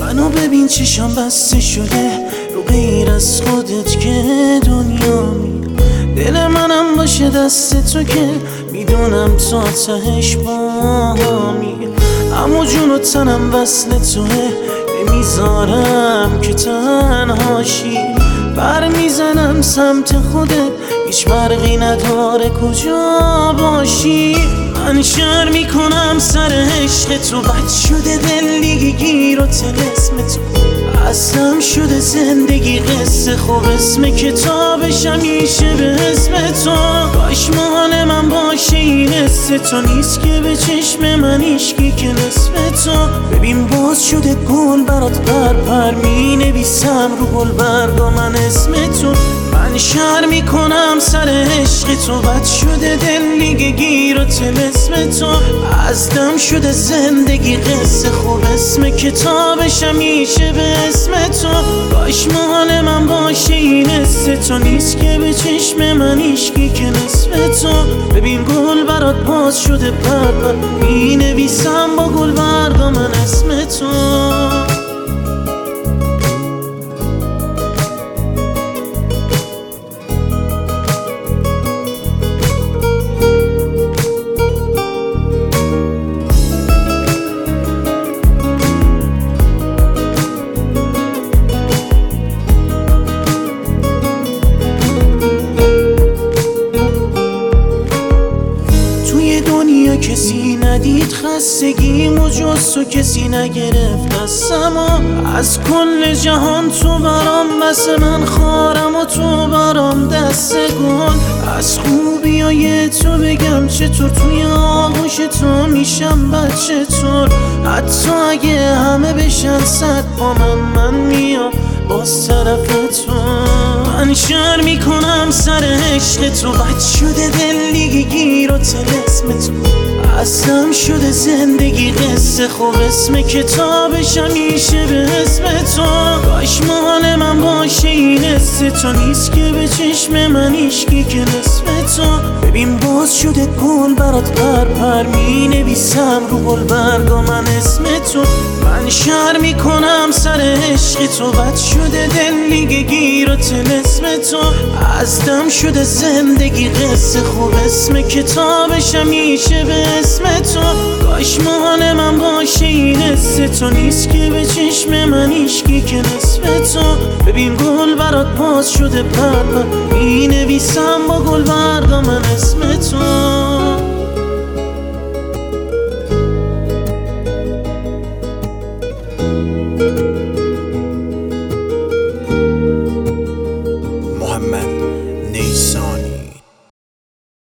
منو ببین چشم بسته شده رو غیر از خودت که دنیا دل منم باشه دست تو که میدونم تا تهش بامی. اما جون و تنم وصل توه نمیذارم که تنهاشی. بر میزنم سمت خودت هیچ فرقی نداره کجا باشی. من شر میکنم سر عشق تو بد شده دل دیگه گیر و طلسم تو اصلم شده زندگی قصه خوب اسم کتابش همیشه به اسم تو. کاش مال من باشه این حس تو نیست که به چشم من عشقی که نصف تو. ببین باز شده گل برات پر می نویسم رو گل برگا من اسم تو. من شر میکنم سر عشق تو بد شده دل دیگه گیر و طلسم تو ازدم شده زندگی قصه خوب اسم کتابش همیشه به اسم تو. کاش مال من باشه این حس تو نیست که به چشم من عشقی که نصف تو. ببین گل برات باز شده پر می نویسم با گل برگا من اسم تو. کسی ندید خستگیمو جز تو کسی نگرفت دستم و از کل جهان تو برام بس من خارم و تو برام دست گل. از خوبیای تو بگم چطور توی آغوش تو میشم بچه طور. حتی اگه همه بشن صد با من میام باز طرف تو. من شر میکنم سر عشق تو بد شده دل دیگه گیر و طلسم تو اصلم شده زندگی قصه خوب اسم کتابش همیشه به اسم تو. کاش مال من باشه این حس تو نیست که به چشم من عشقی که نصف تو. ببین باز شده گل برات پر می نویسم رو گل برگا من اسم تو. من شر میکنم سر عشق تو بد شده دل دیگه گیر و طلسم تو ازدم شده زندگی قصه خوب اسم کتابش همیشه به اسم تو. کاش مال من باشه این حس تو نیست که به چشم من عشقی که نصف تو. ببین گل برات باز شده پر می نویسم با گل برگا من اسم تو.